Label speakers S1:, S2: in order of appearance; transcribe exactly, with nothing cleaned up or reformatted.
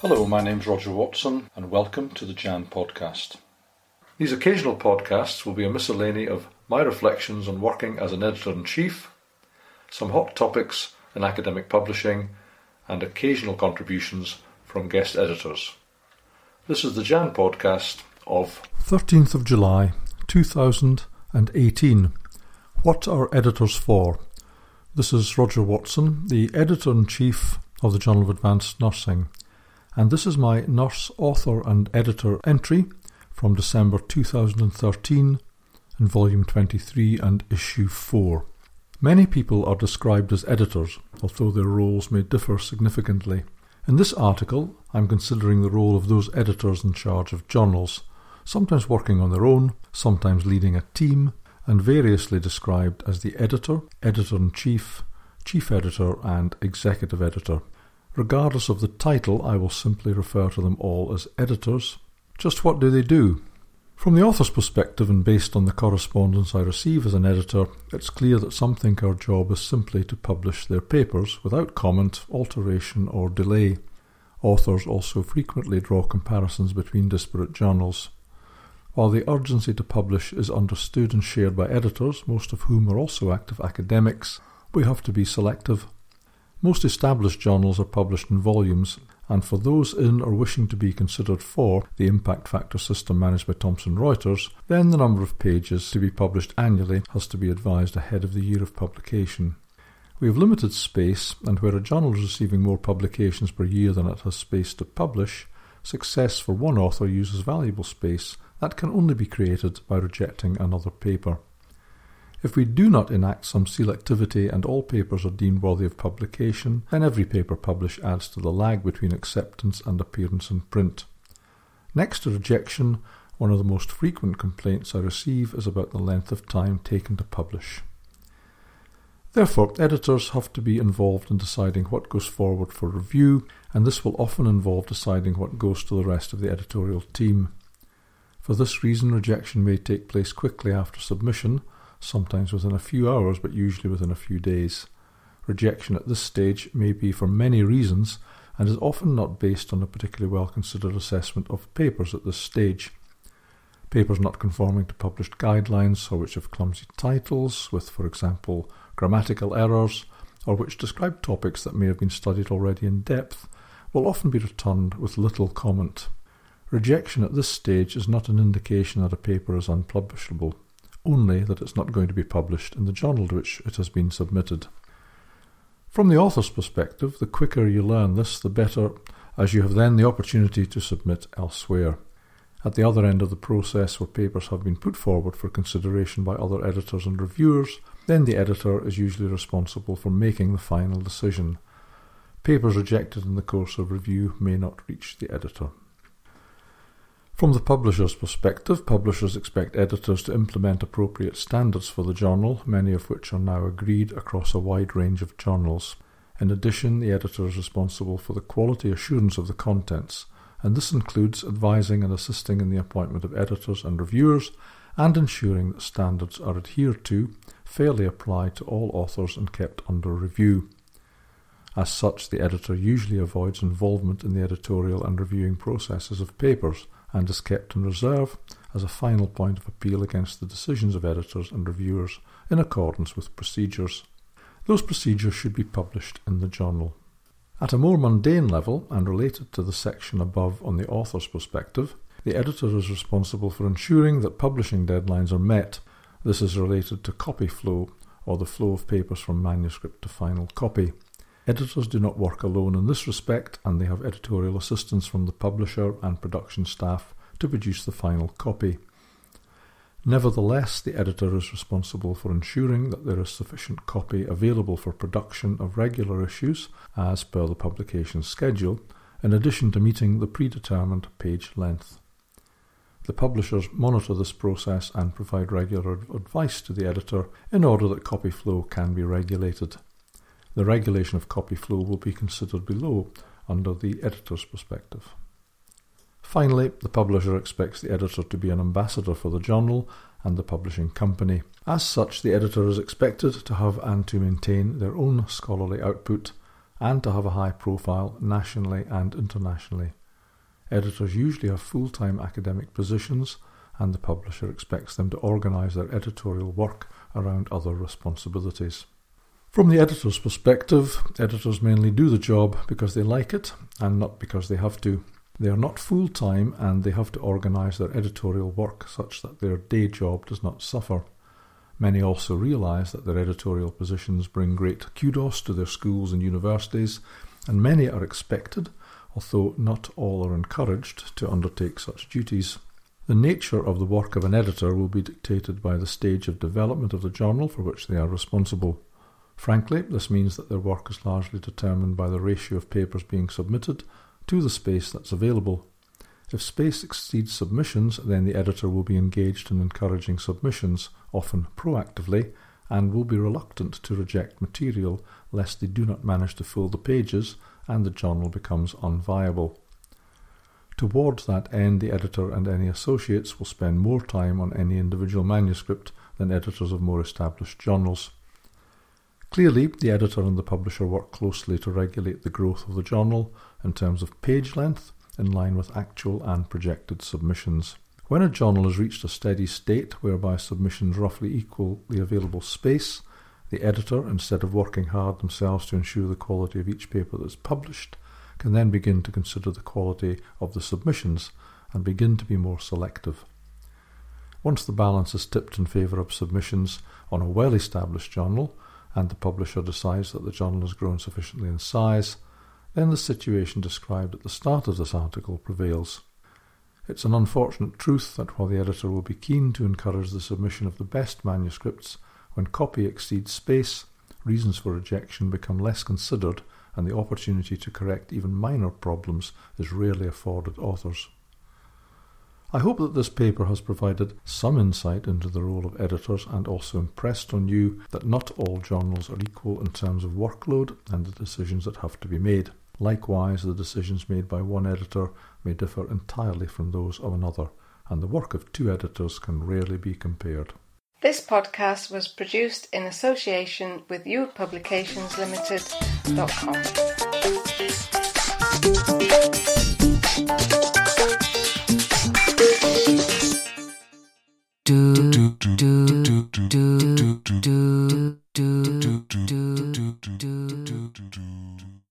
S1: Hello, my name's Roger Watson and welcome to the Jan Podcast. These occasional podcasts will be a miscellany of my reflections on working as an editor-in-chief, some hot topics in academic publishing, and occasional contributions from guest editors. This is the Jan Podcast of thirteenth of July two thousand eighteen. What are editors for? This is Roger Watson, the editor-in-chief of the Journal of Advanced Nursing, and this is my nurse, author and editor entry from December two thousand thirteen in volume twenty-three and issue four. Many people are described as editors, although their roles may differ significantly. In this article, I'm considering the role of those editors in charge of journals, sometimes working on their own, sometimes leading a team, and variously described as the editor, editor-in-chief, chief editor, and executive editor. Regardless of the title, I will simply refer to them all as editors. Just what do they do? From the author's perspective and based on the correspondence I receive as an editor, it's clear that some think our job is simply to publish their papers without comment, alteration or delay. Authors also frequently draw comparisons between disparate journals. While the urgency to publish is understood and shared by editors, most of whom are also active academics, we have to be selective. Most established journals are published in volumes, and for those in or wishing to be considered for the impact factor system managed by Thomson Reuters, then the number of pages to be published annually has to be advised ahead of the year of publication. We have limited space, and where a journal is receiving more publications per year than it has space to publish, success for one author uses valuable space that can only be created by rejecting another paper. If we do not enact some selectivity and all papers are deemed worthy of publication, then every paper published adds to the lag between acceptance and appearance in print. Next to rejection, one of the most frequent complaints I receive is about the length of time taken to publish. Therefore, editors have to be involved in deciding what goes forward for review, and this will often involve deciding what goes to the rest of the editorial team. For this reason, rejection may take place quickly after submission, sometimes within a few hours, but usually within a few days. Rejection at this stage may be for many reasons and is often not based on a particularly well-considered assessment of papers at this stage. Papers not conforming to published guidelines, or which have clumsy titles with, for example, grammatical errors, or which describe topics that may have been studied already in depth, will often be returned with little comment. Rejection at this stage is not an indication that a paper is unpublishable, only that it's not going to be published in the journal to which it has been submitted. From the author's perspective, the quicker you learn this, the better, as you have then the opportunity to submit elsewhere. At the other end of the process, where papers have been put forward for consideration by other editors and reviewers, then the editor is usually responsible for making the final decision. Papers rejected in the course of review may not reach the editor. From the publisher's perspective, publishers expect editors to implement appropriate standards for the journal, many of which are now agreed across a wide range of journals. In addition, the editor is responsible for the quality assurance of the contents, and this includes advising and assisting in the appointment of editors and reviewers, and ensuring that standards are adhered to, fairly applied to all authors and kept under review. As such, the editor usually avoids involvement in the editorial and reviewing processes of papers, and is kept in reserve as a final point of appeal against the decisions of editors and reviewers in accordance with procedures. Those procedures should be published in the journal. At a more mundane level, and related to the section above on the author's perspective, the editor is responsible for ensuring that publishing deadlines are met. This is related to copy flow, or the flow of papers from manuscript to final copy. Editors do not work alone in this respect, and they have editorial assistance from the publisher and production staff to produce the final copy. Nevertheless, the editor is responsible for ensuring that there is sufficient copy available for production of regular issues, as per the publication schedule, in addition to meeting the predetermined page length. The publishers monitor this process and provide regular advice to the editor in order that copy flow can be regulated. The regulation of copy flow will be considered below under the editor's perspective. Finally, the publisher expects the editor to be an ambassador for the journal and the publishing company. As such, the editor is expected to have and to maintain their own scholarly output and to have a high profile nationally and internationally. Editors usually have full-time academic positions, and the publisher expects them to organise their editorial work around other responsibilities. From the editor's perspective, editors mainly do the job because they like it and not because they have to. They are not full-time and they have to organise their editorial work such that their day job does not suffer. Many also realise that their editorial positions bring great kudos to their schools and universities, and many are expected, although not all are encouraged, to undertake such duties. The nature of the work of an editor will be dictated by the stage of development of the journal for which they are responsible. Frankly, this means that their work is largely determined by the ratio of papers being submitted to the space that's available. If space exceeds submissions, then the editor will be engaged in encouraging submissions, often proactively, and will be reluctant to reject material lest they do not manage to fill the pages and the journal becomes unviable. Towards that end, the editor and any associates will spend more time on any individual manuscript than editors of more established journals. Clearly, the editor and the publisher work closely to regulate the growth of the journal in terms of page length, in line with actual and projected submissions. When a journal has reached a steady state whereby submissions roughly equal the available space, the editor, instead of working hard themselves to ensure the quality of each paper that is published, can then begin to consider the quality of the submissions and begin to be more selective. Once the balance is tipped in favour of submissions on a well-established journal, and the publisher decides that the journal has grown sufficiently in size, then the situation described at the start of this article prevails. It's an unfortunate truth that while the editor will be keen to encourage the submission of the best manuscripts, when copy exceeds space, reasons for rejection become less considered and the opportunity to correct even minor problems is rarely afforded authors. I hope that this paper has provided some insight into the role of editors and also impressed on you that not all journals are equal in terms of workload and the decisions that have to be made. Likewise, the decisions made by one editor may differ entirely from those of another, and the work of two editors can rarely be compared.
S2: This podcast was produced in association with you publications limited dot com.